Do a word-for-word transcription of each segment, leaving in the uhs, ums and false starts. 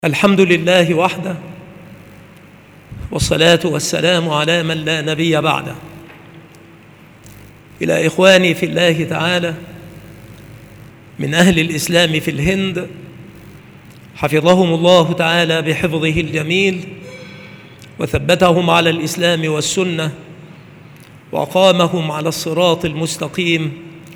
الحمد لله وحده، والصلاة والسلام على من لا نبي بعده. إلى إخواني في الله تعالى من أهل الإسلام في الهند، حفظهم الله تعالى بحفظه الجميل، وثبتهم على الإسلام والسنة، وأقامهم على الصراط المستقيم،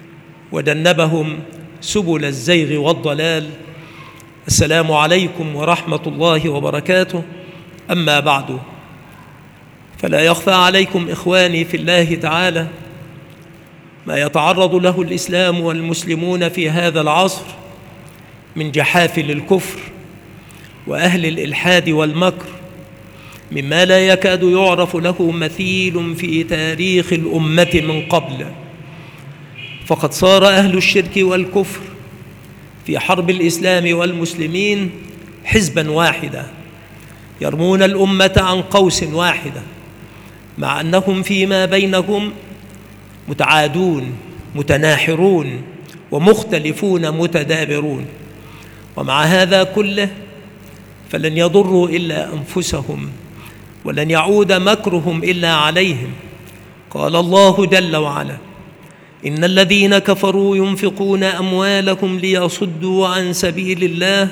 وجنبهم سبل الزيغ والضلال. السلام عليكم ورحمة الله وبركاته. أما بعد، فلا يخفى عليكم إخواني في الله تعالى ما يتعرض له الإسلام والمسلمون في هذا العصر من جحافل الكفر وأهل الإلحاد والمكر، مما لا يكاد يعرف له مثيل في تاريخ الأمة من قبل. فقد صار أهل الشرك والكفر في حرب الإسلام والمسلمين حزبا واحدا، يرمون الأمة عن قوس واحدة، مع أنهم فيما بينهم متعادون متناحرون ومختلفون متدابرون. ومع هذا كله فلن يضروا إلا أنفسهم، ولن يعود مكرهم إلا عليهم. قال الله جل وعلا: إن الذين كفروا ينفقون أموالهم ليصدوا عن سبيل الله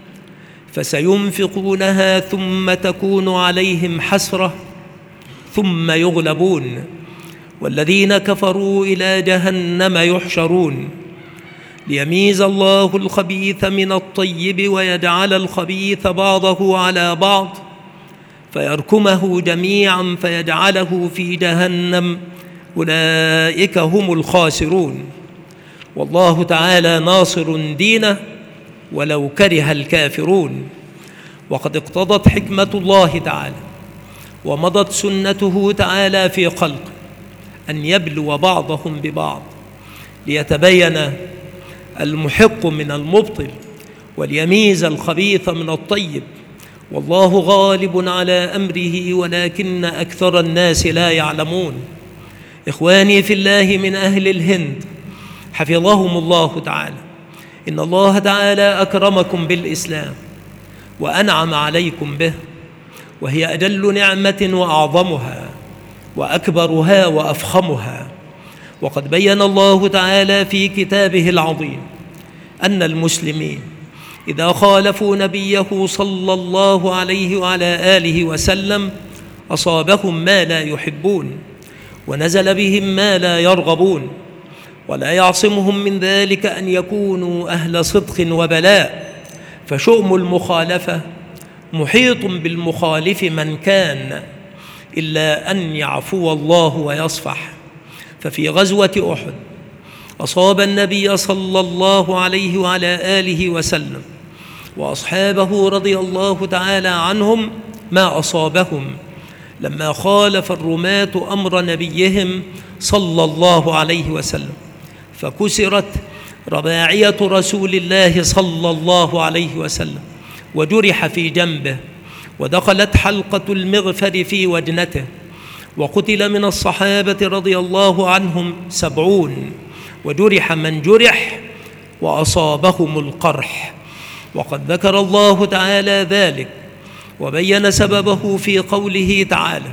فسينفقونها ثم تكون عليهم حسرة ثم يغلبون والذين كفروا إلى جهنم يحشرون ليميز الله الخبيث من الطيب ويجعل الخبيث بعضه على بعض فيركمه جميعا فيجعله في جهنم، أولئك هم الخاسرون. والله تعالى ناصر دينه ولو كره الكافرون. وقد اقتضت حكمة الله تعالى ومضت سنته تعالى في خلقه أن يبلو بعضهم ببعض ليتبين المحق من المبطل وليميز الخبيث من الطيب، والله غالب على أمره ولكن أكثر الناس لا يعلمون. إخواني في الله من أهل الهند، حفظهم الله تعالى، إن الله تعالى أكرمكم بالإسلام وأنعم عليكم به، وهي أجل نعمة وأعظمها وأكبرها وأفخمها. وقد بين الله تعالى في كتابه العظيم أن المسلمين إذا خالفوا نبيه صلى الله عليه وعلى آله وسلم أصابهم ما لا يحبون ونزل بهم ما لا يرغبون، ولا يعصمهم من ذلك أن يكونوا أهل صدق وبلاء، فشؤم المخالفة محيط بالمخالف من كان، إلا أن يعفو الله ويصفح. ففي غزوة أحد أصاب النبي صلى الله عليه وعلى آله وسلم وأصحابه رضي الله تعالى عنهم ما أصابهم لما خالف الرماة أمر نبيهم صلى الله عليه وسلم، فكسرت رباعية رسول الله صلى الله عليه وسلم وجرح في جنبه، ودخلت حلقة المغفر في وجنته، وقتل من الصحابة رضي الله عنهم سبعون، وجرح من جرح وأصابهم القرح. وقد ذكر الله تعالى ذلك وبين سببه في قوله تعالى: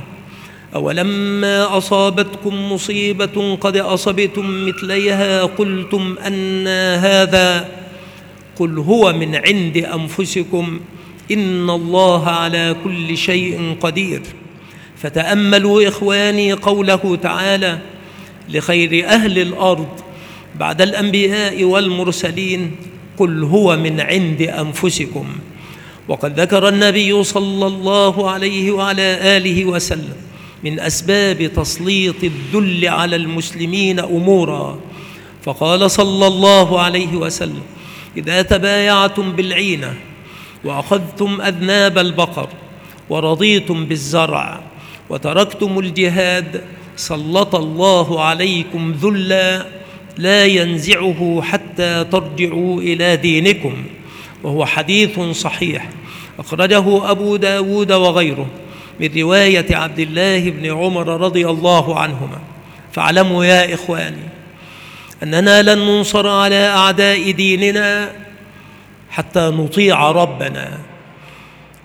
أولما أصابتكم مصيبة قد أصبتم مثليها قلتم أنى هذا قل هو من عند أنفسكم إن الله على كل شيء قدير. فتأملوا إخواني قوله تعالى لخير أهل الأرض بعد الأنبياء والمرسلين: قل هو من عند أنفسكم. وقد ذكر النبي صلى الله عليه وعلى آله وسلم من أسباب تسليط الذل على المسلمين أمورا، فقال صلى الله عليه وسلم: إذا تبايعتم بالعينة وأخذتم أذناب البقر ورضيتم بالزرع وتركتم الجهاد سلط الله عليكم ذلا لا ينزعه حتى ترجعوا إلى دينكم. وهو حديث صحيح أخرجه أبو داود وغيره من رواية عبد الله بن عمر رضي الله عنهما. فاعلموا يا إخواني أننا لن ننصر على أعداء ديننا حتى نطيع ربنا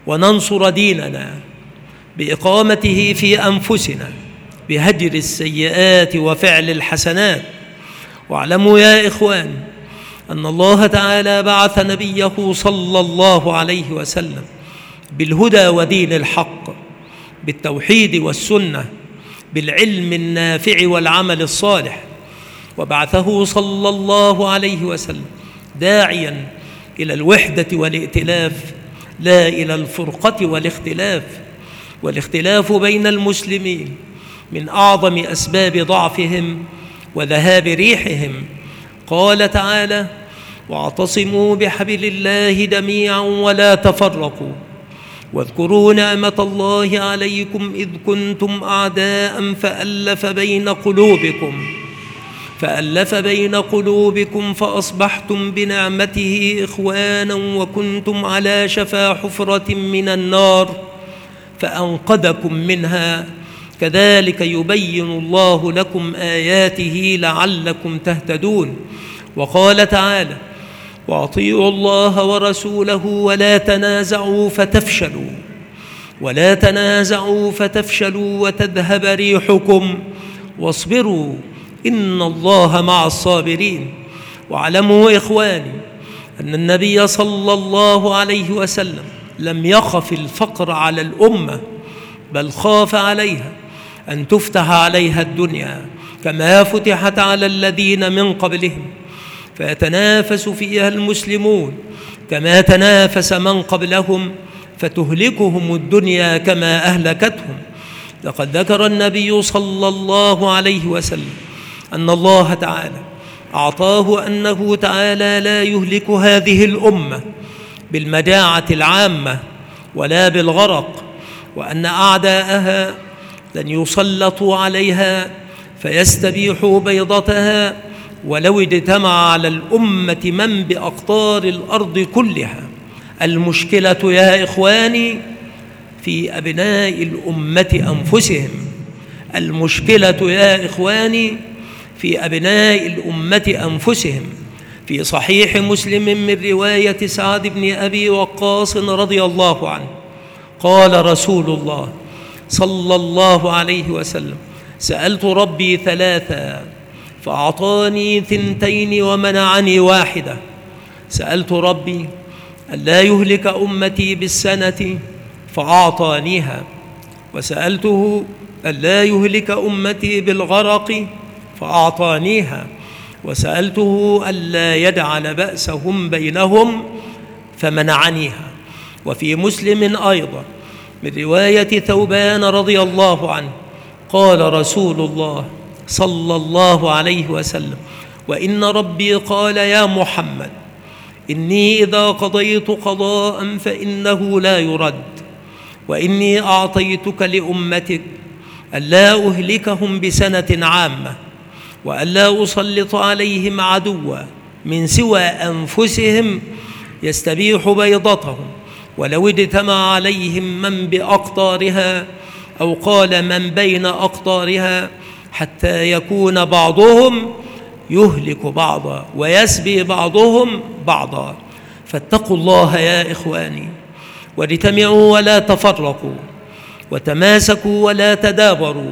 وننصر ديننا بإقامته في أنفسنا بهجر السيئات وفعل الحسنات. واعلموا يا إخوان أن الله تعالى بعث نبيه صلى الله عليه وسلم بالهدى ودين الحق، بالتوحيد والسنة، بالعلم النافع والعمل الصالح، وبعثه صلى الله عليه وسلم داعيا إلى الوحدة والائتلاف لا إلى الفرقة والاختلاف. والاختلاف بين المسلمين من أعظم أسباب ضعفهم وذهاب ريحهم. قال تعالى: واعتصموا بحبل الله جميعا ولا تفرقوا واذكروا نعمة الله عليكم إذ كنتم أعداء فألف بين قلوبكم فألف بين قلوبكم فأصبحتم بنعمته إخوانا وكنتم على شفا حفرة من النار فأنقذكم منها كذلك يبين الله لكم آياته لعلكم تهتدون. وقال تعالى: وأطيعوا الله ورسوله ولا تنازعوا فتفشلوا ولا تنازعوا فتفشلوا وتذهب ريحكم واصبروا إن الله مع الصابرين. واعلموا إخواني أن النبي صلى الله عليه وسلم لم يخف الفقر على الأمة، بل خاف عليها أن تفتح عليها الدنيا كما فتحت على الذين من قبلهم، فيتنافس فيها المسلمون كما تنافس من قبلهم فتهلكهم الدنيا كما أهلكتهم. لقد ذكر النبي صلى الله عليه وسلم أن الله تعالى أعطاه أنه تعالى لا يهلك هذه الأمة بالمجاعة العامة ولا بالغرق، وأن أعداءها لن يسلطوا عليها فيستبيحوا بيضتها ولو اجتمع على الأمة من بأقطار الأرض كلها. المشكلة يا إخواني في أبناء الأمة أنفسهم. المشكلة يا إخواني في أبناء الأمة أنفسهم. في صحيح مسلم من رواية سعد بن أبي وقاص رضي الله عنه قال رسول الله صلى الله عليه وسلم: سألت ربي ثلاثا فأعطاني ثنتين ومنعني واحدة. سألت ربي ألا يهلك أمتي بالسنة فأعطانيها، وسألته ألا يهلك أمتي بالغرق فأعطانيها، وسألته ألا يجعل بأسهم بينهم فمنعنيها. وفي مسلم أيضا من رواية ثوبان رضي الله عنه قال رسول الله صلى الله عليه وسلم: وإن ربي قال يا محمد إني إذا قضيت قضاء فإنه لا يرد، وإني أعطيتك لأمتك ألا أهلكهم بسنة عامة وألا أسلط عليهم عدوا من سوى أنفسهم يستبيح بيضتهم ولو اجتمع عليهم من بأقطارها، أو قال من بين أقطارها، حتى يكون بعضهم يهلك بعضا ويسبي بعضهم بعضا. فاتقوا الله يا إخواني، واجتمعوا ولا تفرقوا، وتماسكوا ولا تدابروا،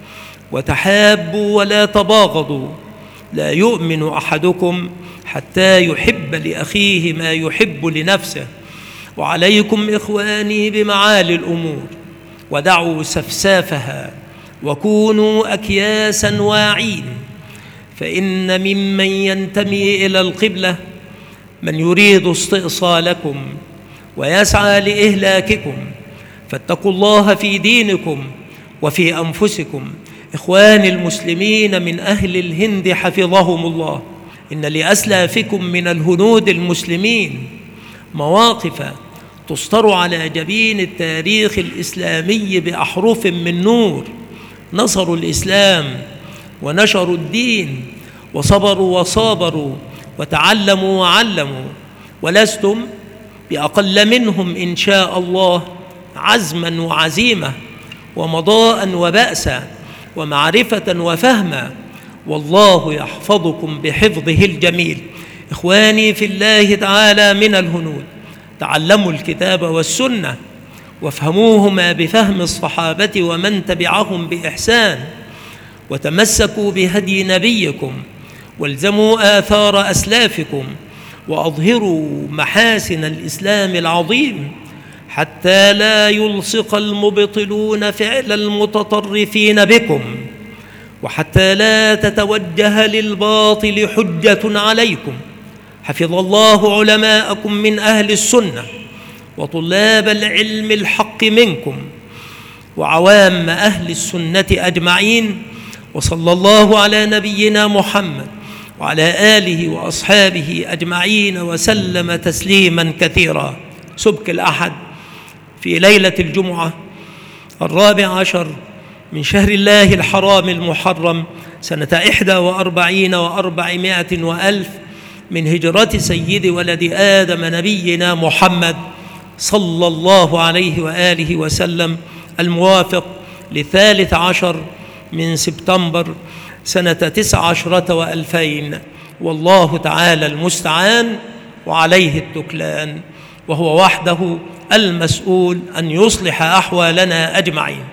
وتحابوا ولا تباغضوا. لا يؤمن أحدكم حتى يحب لأخيه ما يحب لنفسه. وعليكم إخواني بمعالي الأمور، ودعوا سفسافها، وكونوا أكياسا واعين، فإن ممن ينتمي إلى القبلة من يريد استئصالكم ويسعى لإهلاككم. فاتقوا الله في دينكم وفي أنفسكم. إخواني المسلمين من أهل الهند حفظهم الله، إن لأسلافكم من الهنود المسلمين مواقف تسطر على جبين التاريخ الإسلامي بأحرف من نور. نصروا الإسلام ونشروا الدين وصبروا وصابروا وتعلموا وعلموا، ولستم بأقل منهم إن شاء الله عزما وعزيمة ومضاء وبأسا ومعرفة وفهما، والله يحفظكم بحفظه الجميل. إخواني في الله تعالى من الهنود، تعلموا الكتاب والسنة وافهموهما بفهم الصحابة ومن تبعهم بإحسان، وتمسكوا بهدي نبيكم، والزموا آثار أسلافكم، وأظهروا محاسن الإسلام العظيم، حتى لا يلصق المبطلون فعل المتطرفين بكم، وحتى لا تتوجه للباطل حجة عليكم. حفظ الله علماءكم من أهل السنة، وطلاب العلم الحق منكم، وعوام أهل السنة أجمعين. وصلى الله على نبينا محمد وعلى آله وأصحابه أجمعين وسلم تسليما كثيرا. سبك الأحد في ليلة الجمعة الرابع عشر من شهر الله الحرام المحرم سنة إحدى وأربعين وأربعمائة وألف من هجرة سيد ولد آدم نبينا محمد صلى الله عليه وآله وسلم، الموافق للثالث عشر من سبتمبر سنة تسع عشرة وألفين. والله تعالى المستعان وعليه التكلان، وهو وحده المسؤول أن يصلح أحوالنا أجمعين.